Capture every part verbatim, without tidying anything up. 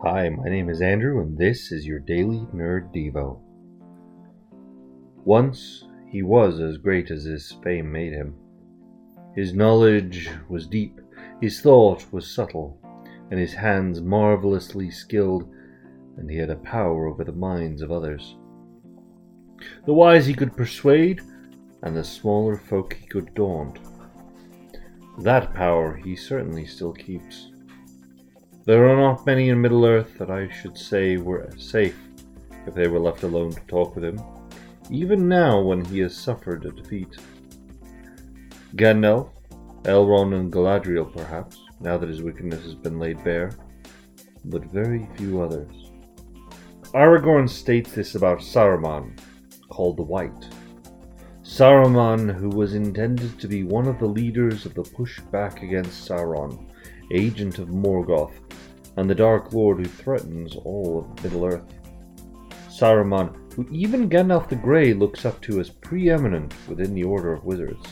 Hi, my name is Andrew, and this is your Daily Nerd Devo. Once, he was as great as his fame made him. His knowledge was deep, his thought was subtle, and his hands marvelously skilled, and he had a power over the minds of others. The wise he could persuade, and the smaller folk he could daunt. That power he certainly still keeps. There are not many in Middle-earth that I should say were safe if they were left alone to talk with him, even now when he has suffered a defeat. Gandalf, Elrond and Galadriel perhaps, now that his wickedness has been laid bare, but very few others. Aragorn states this about Saruman, called the White. Saruman, who was intended to be one of the leaders of the pushback against Sauron, agent of Morgoth, and the Dark Lord who threatens all of Middle-earth. Saruman, who even Gandalf the Grey looks up to as preeminent within the Order of Wizards.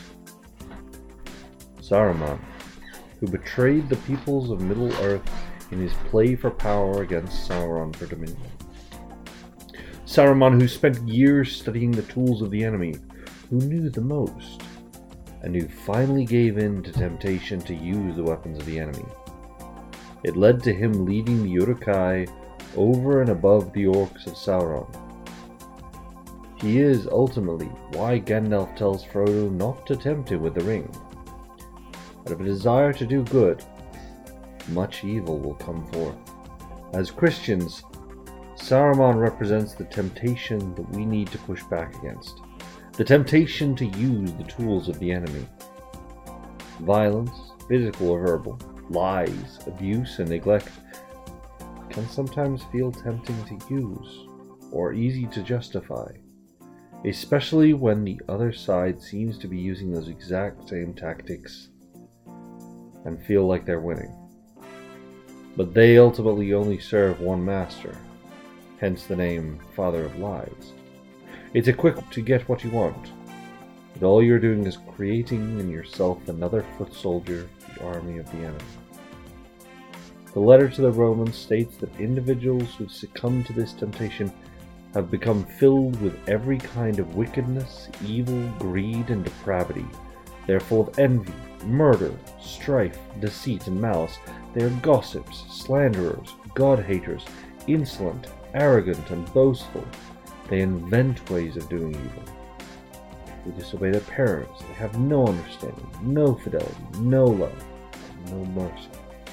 Saruman, who betrayed the peoples of Middle-earth in his play for power against Sauron for dominion. Saruman, who spent years studying the tools of the enemy, who knew the most, and who finally gave in to temptation to use the weapons of the enemy. It led to him leading the Uruk-hai over and above the orcs of Sauron. He is ultimately why Gandalf tells Frodo not to tempt him with the ring. Out of a desire to do good, much evil will come forth. As Christians, Saruman represents the temptation that we need to push back against. The temptation to use the tools of the enemy. Violence, physical or verbal, lies, abuse, and neglect can sometimes feel tempting to use, or easy to justify, especially when the other side seems to be using those exact same tactics and feel like they're winning. But they ultimately only serve one master, hence the name Father of Lies. It's a quick to get what you want, but all you're doing is creating in yourself another foot soldier of the army of the enemy. The letter to the Romans states that individuals who've succumbed to this temptation have become filled with every kind of wickedness, evil, greed, and depravity. They are full of envy, murder, strife, deceit, and malice. They are gossips, slanderers, God-haters, insolent, arrogant, and boastful. They invent ways of doing evil. They disobey their parents. They have no understanding, no fidelity, no love, no mercy.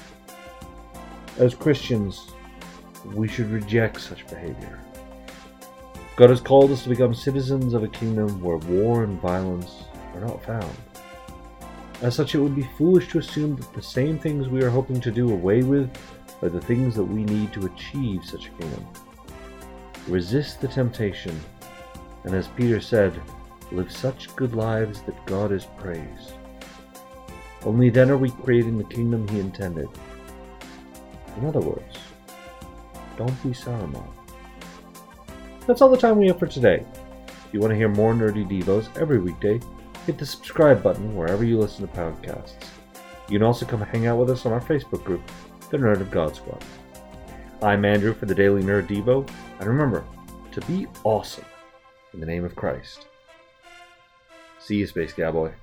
As Christians, we should reject such behavior. God has called us to become citizens of a kingdom where war and violence are not found. As such, it would be foolish to assume that the same things we are hoping to do away with are the things that we need to achieve such a kingdom. Resist the temptation, and as Peter said, live such good lives that God is praised. Only then are we creating the kingdom He intended. In other words, don't be Saruman. That's all the time we have for today. If you want to hear more Nerdy Devos every weekday, hit the subscribe button wherever you listen to podcasts. You can also come hang out with us on our Facebook group, the Nerd of God Squad. I'm Andrew for the Daily Nerd Devo, and remember to be awesome in the name of Christ. See you, Space Cowboy.